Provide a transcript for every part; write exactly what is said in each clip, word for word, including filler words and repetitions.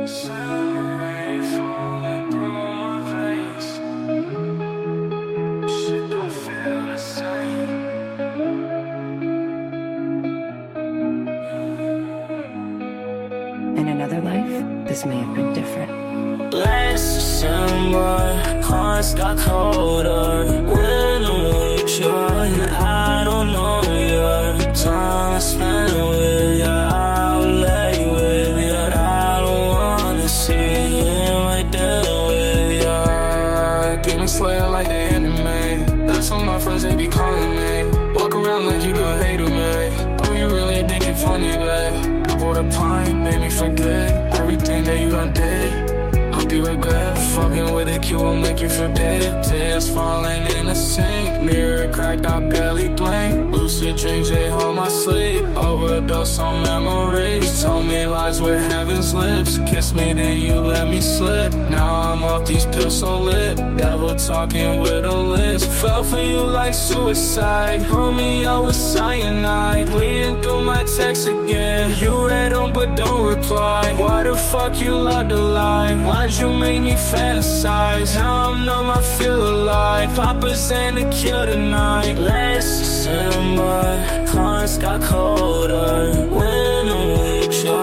Celebrate falling through my veins. Shit don't feel the same. In another life, this may have been different. Last December, hearts got colder. When I'm with you, and I don't know your time I spent with you. I'll lay with you. I don't wanna see you right there with you. Demon Slayer like the anime. That's what my friends they be calling me. Walk around like you the hater, man. Oh, you really think it funny, babe? I bought a pint, made me forget everything that you done did. Hope you regret fucking with a Q will make you feel dead. Tears falling in the sink, mirror cracked, I barely blink. Lucid dreams, they hold my sleep. Overdose on memories, told me lies with heaven's lips. Kiss me, then you let me slip. Now I'm off these pills so lit. Devil talking with a list. Fell for you like suicide. Homie, I was cyanide. Bleeding through my text again. You read them but don't reply. Why the fuck you love to lie? Why'd you make me fantasize? Now I'm numb, I feel alive. Papa's in the kill tonight. Last December, hearts got colder. When I'm with you,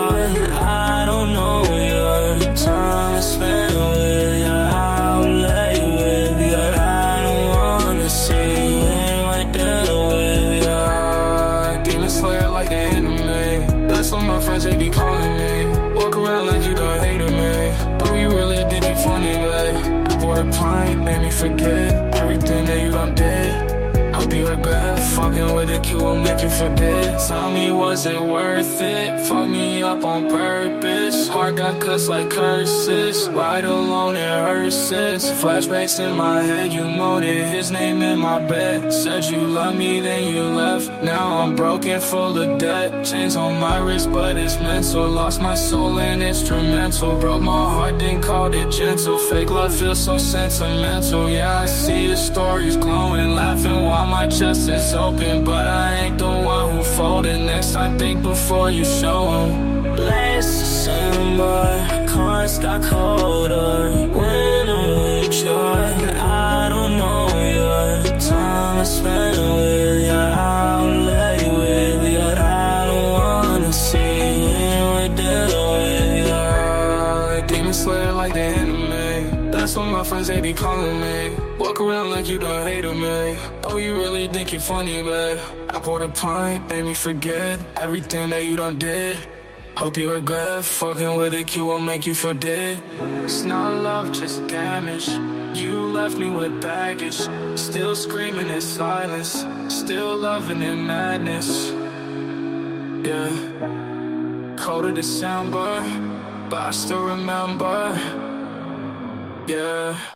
I don't know your time I spent with you. I'll lay with you. I don't wanna see you right there with you. Demon Slayer like the anime. That's what my friends they be calling me. Walk around like you the hater, man. Oh, you really did it funny, babe. Bought a pint, made me forget everything that you done did. I'll be regret fucking with a Q will make you forget. Tell me, was it worth it? Fuck me up on purpose. Heart got cuts like curses. Ride alone, it hurts since. Flashbacks in my head, you molded his name in my bed. Said you love me, then you left. Now I'm broken, full of debt. Chains on my wrist, but it's mental. Lost my soul in instrumental. Broke my heart, then called it gentle. Fake love feels so sentimental. Yeah, I see the stories glowing, laughing while my chest is open, but I ain't the one who folded. Next time, think before you show 'em. Last December, cards got colder. When I'm with you, I don't know your time I spent with you. I'll lay with you. I don't wanna see you right there with you. Demon Slayer like the anime. That's what my friends they be calling me. Walk around like you the hater, man. Oh, you really think you're funny, man. I bought a pint, made me forget everything that you done did. Hope you regret fucking with a Q will make you feel dead. It's not love, just damage. You left me with baggage. Still screaming in silence. Still loving in madness. Yeah. Cold of December, but I still remember. Yeah.